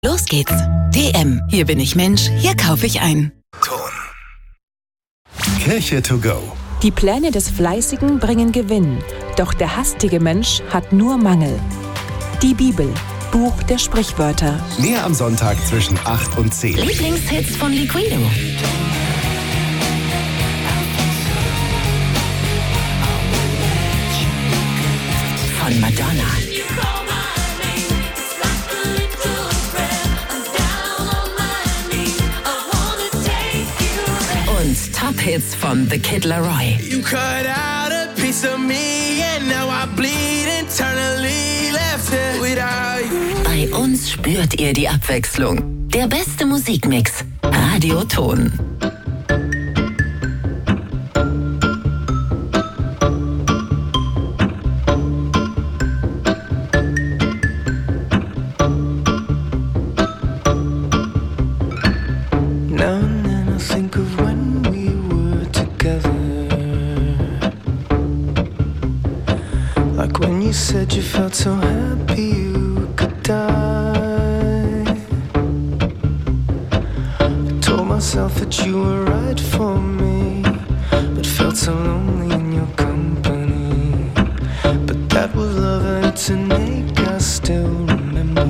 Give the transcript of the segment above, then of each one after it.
Los geht's. DM. Hier bin ich Mensch, hier kaufe ich ein. Ton. Kirche to go. Die Pläne des Fleißigen bringen Gewinn, doch der hastige Mensch hat nur Mangel. Die Bibel, Buch der Sprichwörter. Mehr am Sonntag zwischen 8 und 10. Lieblingshits von Liquido. Von Madonna. Und Top-Hits von The Kid Laroi. You cut out a piece of me and now I bleed internally, left it without you. Bei uns spürt ihr die Abwechslung. Der beste Musikmix. Radio Ton. Now and then I think of when we were together, like when you said you felt so happy you could die. I told myself that you were right for me, but felt so lonely in your company. But that was love and it's an ache I still remember.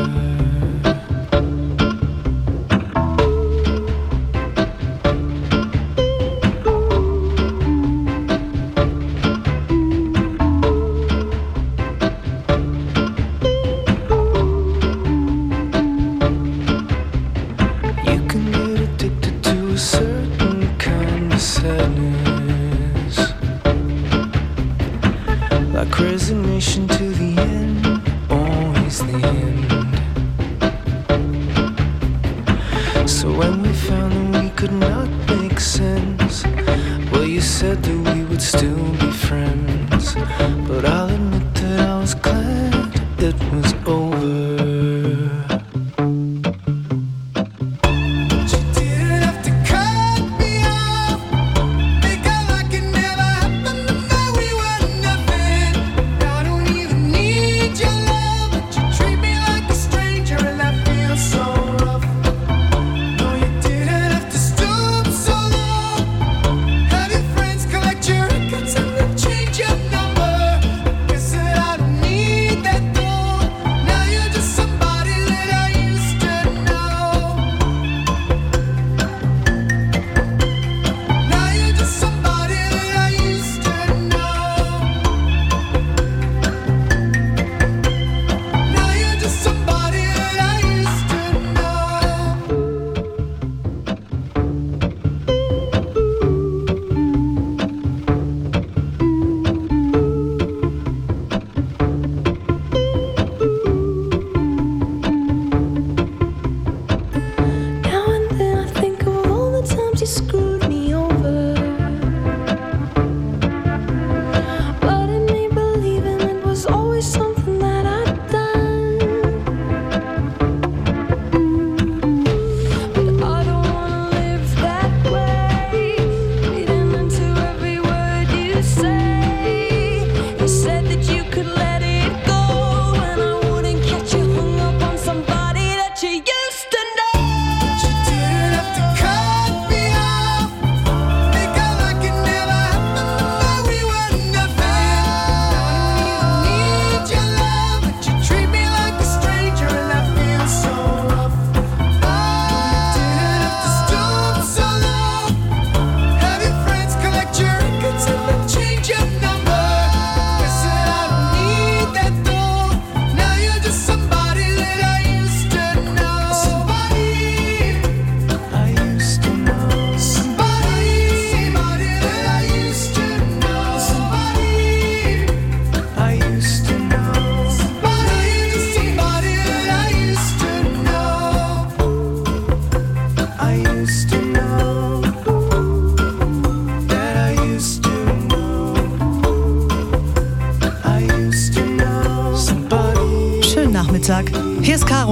Like resignation to the end, always the end. So when we found that we could not make sense, well, you said that we would still be friends. But I'll admit that I was glad it was over. Change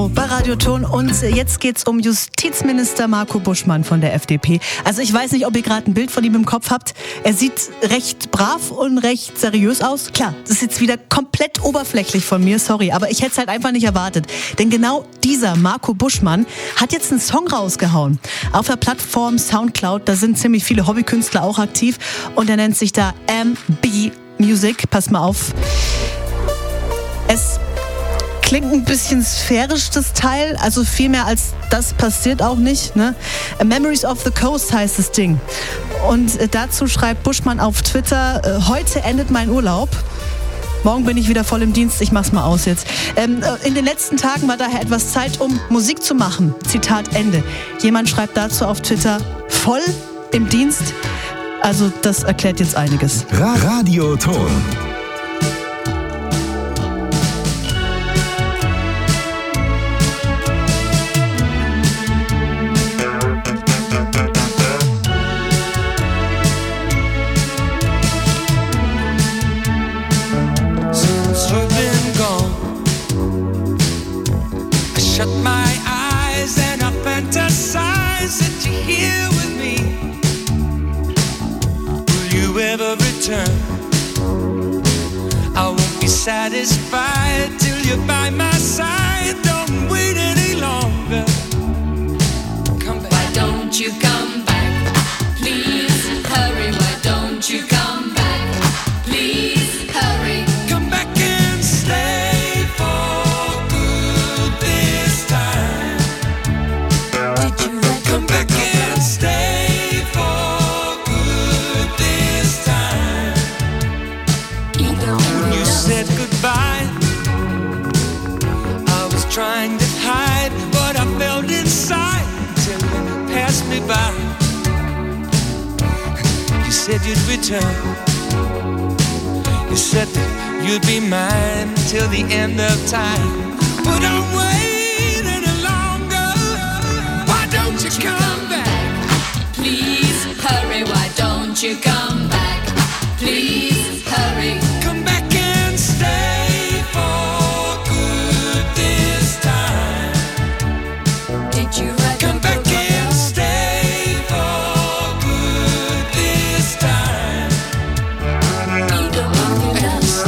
bei Radio Ton und jetzt geht's um Justizminister Marco Buschmann von der FDP. Also ich weiß nicht, ob ihr gerade ein Bild von ihm im Kopf habt. Er sieht recht brav und recht seriös aus. Klar, das ist jetzt wieder komplett oberflächlich von mir, sorry, aber ich hätte es halt einfach nicht erwartet. Denn genau dieser Marco Buschmann hat jetzt einen Song rausgehauen. Auf der Plattform Soundcloud, da sind ziemlich viele Hobbykünstler auch aktiv und er nennt sich da MB Music. Pass mal auf. Es klingt ein bisschen sphärisch, das Teil, also viel mehr als das passiert auch nicht, ne? Memories of the Coast heißt das Ding. Und dazu schreibt Buschmann auf Twitter, heute endet mein Urlaub. Morgen bin ich wieder voll im Dienst, ich mach's mal aus jetzt. In den letzten Tagen war daher etwas Zeit, um Musik zu machen. Zitat Ende. Jemand schreibt dazu auf Twitter, voll im Dienst. Also das erklärt jetzt einiges. Radio Ton. Shut my eyes and I fantasize that you're here with me. Will you ever return? I won't be satisfied till you're by my side. Don't wait any longer. Come back. Why don't you come back? Please hurry. Why don't you come back? Please hurry. Come back and stay for good this time. Did you come back and stay for good this time? When you said goodbye, I was trying to hide what I felt inside till you passed me by. You said you'd return. You said that you'd be mine till the end of time. But don't wait any longer. Why don't you come back? Please hurry. Why don't you come back? Please hurry. Come back and stay for good this time. Did you write come back and stay for good this time? Ego in the dust.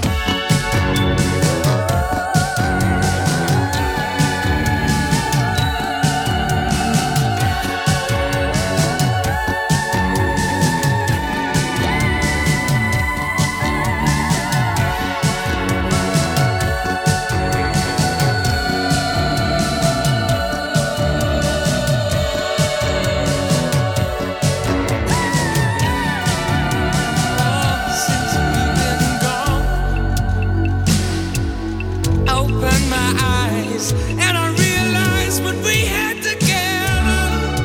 Since you've been gone, I opened my eyes and I realized what we had together.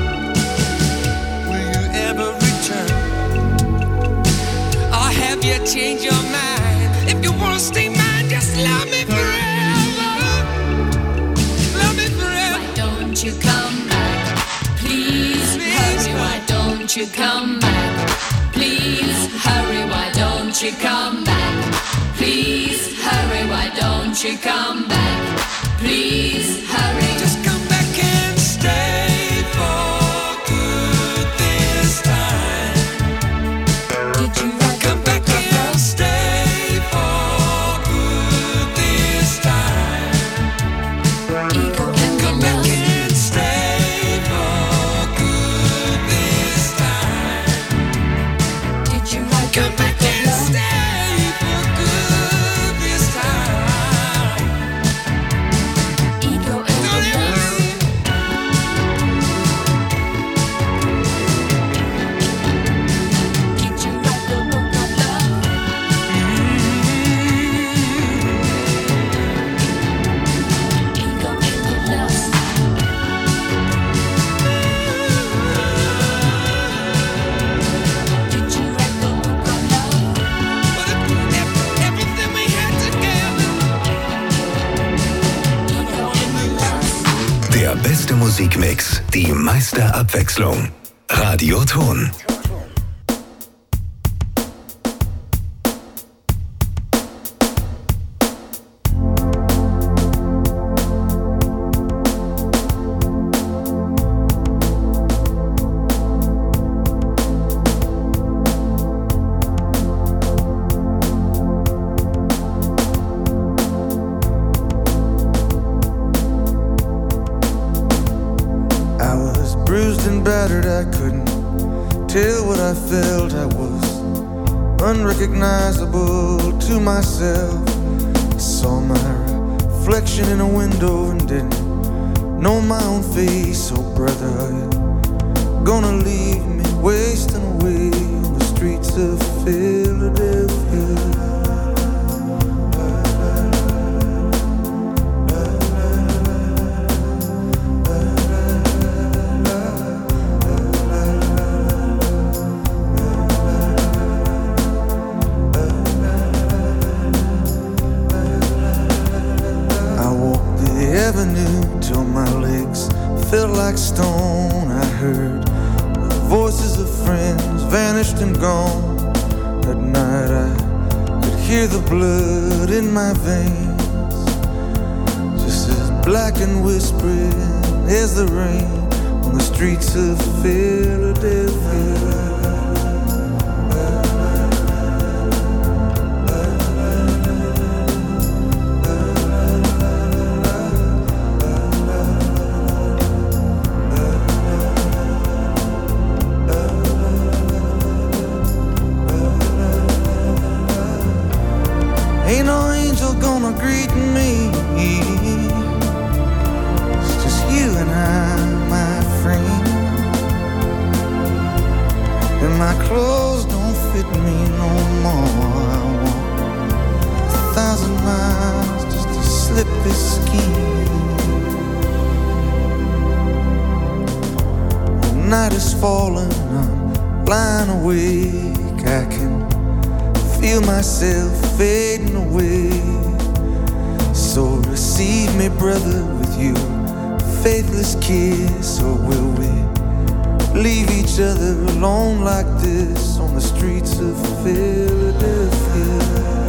Will you ever return? Or have you changed your mind? If you wanna stay mine, just love me forever. Love me forever. Why don't you come back? Please hurry. Why don't you come back? Please hurry. Why don't you come back? Please hurry. Why don't you come back? Please hurry. Just come back and stay for good this time. Did you come back and stay for good this time? Ego and come back and stay for good this time. Did you come back and stay for good this time? Ego and the lust. Did you write the book of love? Ego and the lust. Did you write the book of love? Everything we had together. Ego and the lust. Der beste Musikmix, die meiste Abwechslung. Radio Ton. bruised and battered, I couldn't tell what I felt. I was unrecognizable to myself. I saw my reflection in a window and didn't know my own face. Oh brother, are you gonna leave me wasting away on the streets of Philadelphia? Till my legs felt like stone. I heard the voices of friends vanished and gone. At night I could hear the blood in my veins, just as black and whispering as the rain on the streets of Philadelphia. Ain't no angel gonna greet me. It's just you and I, my friend. And my clothes don't fit me no more. I walk 1,000 miles just to slip this skin. The night is falling, I'm lying awake. I can feel myself fading away. So receive me, brother, with you faithless kiss. Or will we leave each other alone like this on the streets of Philadelphia?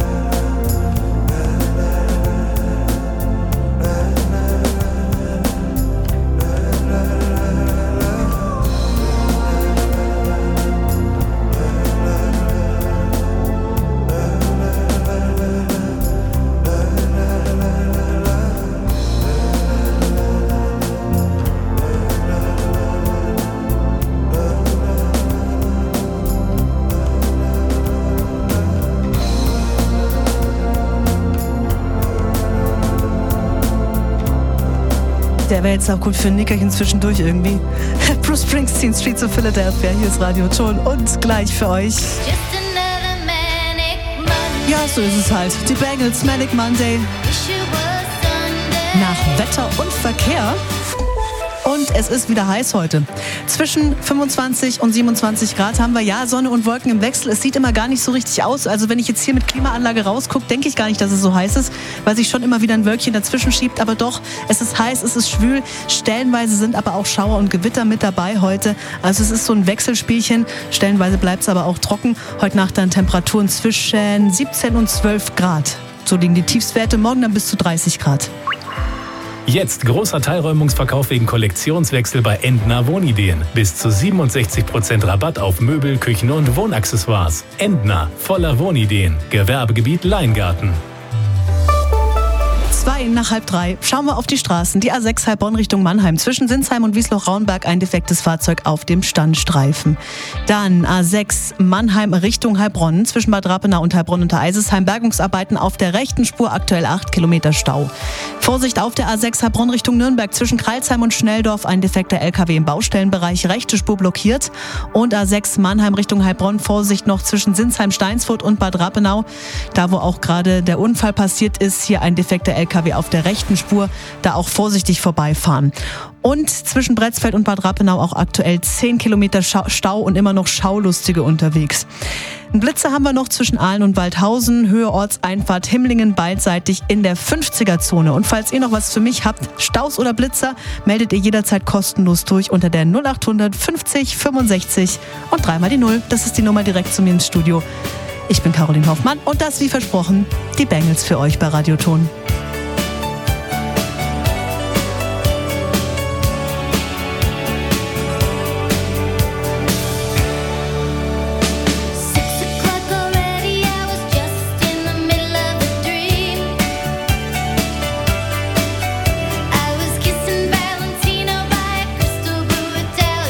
Der wäre jetzt auch gut für ein Nickerchen zwischendurch irgendwie. Bruce Springsteen, Streets of Philadelphia. Hier ist Radio Ton und gleich für euch. Ja, so ist es halt. Die Bangles, Manic Monday. Nach Wetter und Verkehr. Und es ist wieder heiß heute. Zwischen 25 und 27 Grad haben wir, ja, Sonne und Wolken im Wechsel. Es sieht immer gar nicht so richtig aus. Also wenn ich jetzt hier mit Klimaanlage rausgucke, denke ich gar nicht, dass es so heiß ist, weil sich schon immer wieder ein Wölkchen dazwischen schiebt. Aber doch, es ist heiß, es ist schwül. Stellenweise sind aber auch Schauer und Gewitter mit dabei heute. Also es ist so ein Wechselspielchen. Stellenweise bleibt es aber auch trocken. Heute Nacht dann Temperaturen zwischen 17 und 12 Grad. So liegen die Tiefstwerte. Morgen dann bis zu 30 Grad. Jetzt großer Teilräumungsverkauf wegen Kollektionswechsel bei Endner Wohnideen. Bis zu 67% Rabatt auf Möbel, Küchen und Wohnaccessoires. Endner, voller Wohnideen. Gewerbegebiet Leingarten. 2:30. Schauen wir auf die Straßen. Die A6 Heilbronn Richtung Mannheim. Zwischen Sinsheim und Wiesloch-Rauenberg ein defektes Fahrzeug auf dem Standstreifen. Dann A6 Mannheim Richtung Heilbronn. Zwischen Bad Rappenau und Heilbronn unter Eisesheim. Bergungsarbeiten auf der rechten Spur. Aktuell 8 Kilometer Stau. Vorsicht auf der A6 Heilbronn Richtung Nürnberg. Zwischen Kreilsheim und Schnelldorf ein defekter LKW im Baustellenbereich. Rechte Spur blockiert. Und A6 Mannheim Richtung Heilbronn. Vorsicht noch zwischen Sinsheim, Steinsfurt und Bad Rappenau. Da, wo auch gerade der Unfall passiert ist, hier ein defekter LKW auf der rechten Spur, da auch vorsichtig vorbeifahren. Und zwischen Bretzfeld und Bad Rappenau auch aktuell 10 Kilometer Stau und immer noch Schaulustige unterwegs. Einen Blitzer haben wir noch zwischen Aalen und Waldhausen, Höhe Ortseinfahrt Himmlingen beidseitig in der 50er-Zone. Und falls ihr noch was für mich habt, Staus oder Blitzer, meldet ihr jederzeit kostenlos durch unter der 0800 50 65 und 3 die 0. Das ist die Nummer direkt zu mir ins Studio. Ich bin Caroline Hoffmann und das, wie versprochen, die Bangles für euch bei Radio Ton. Tell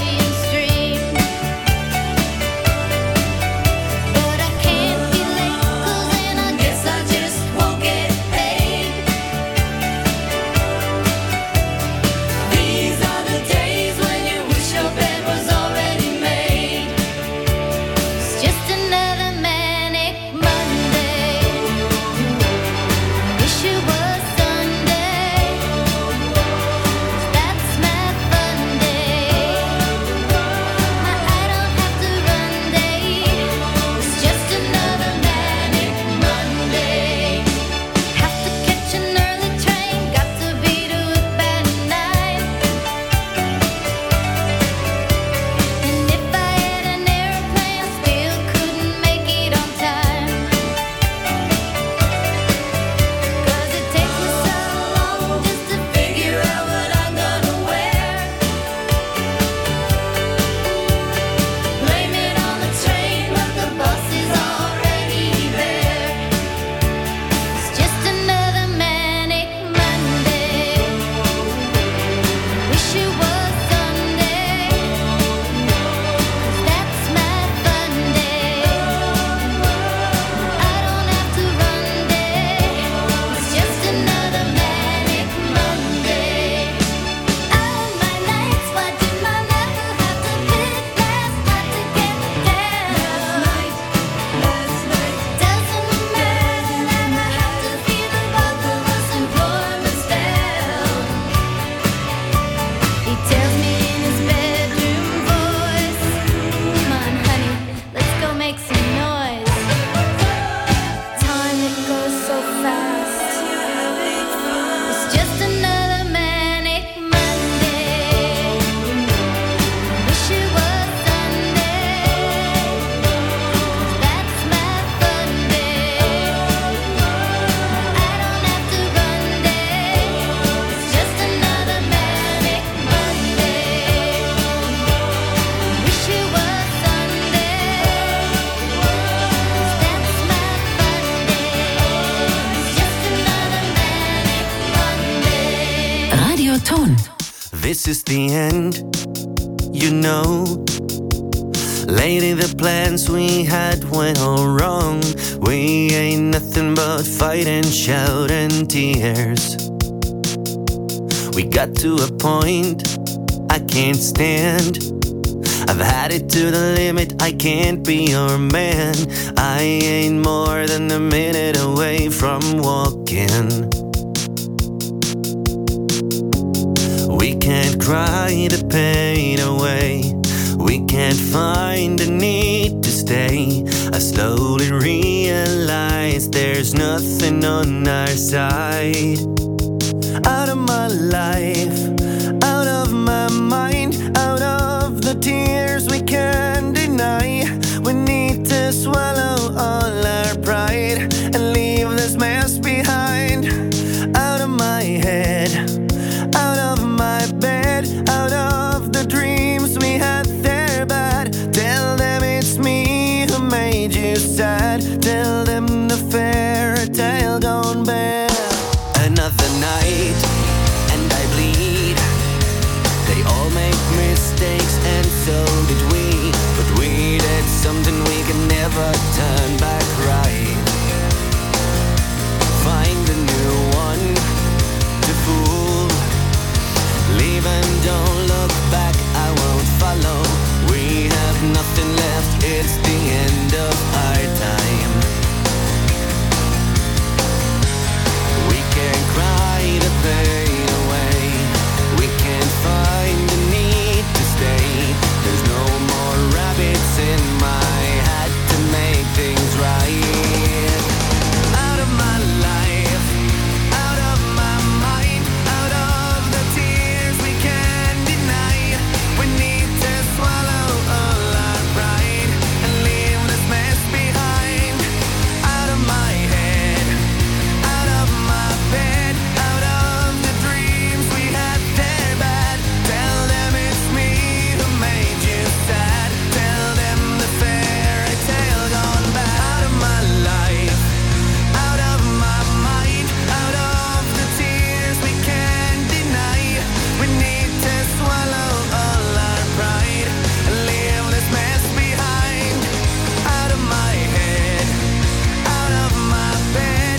this is the end, you know. Lately the plans we had went all wrong. We ain't nothing but fight and shout and tears. We got to a point I can't stand. I've had it to the limit, I can't be your man. I ain't more than a minute away from walking. We can't cry the pain away. We can't find the need to stay. I slowly realize there's nothing on our side. Out of my life,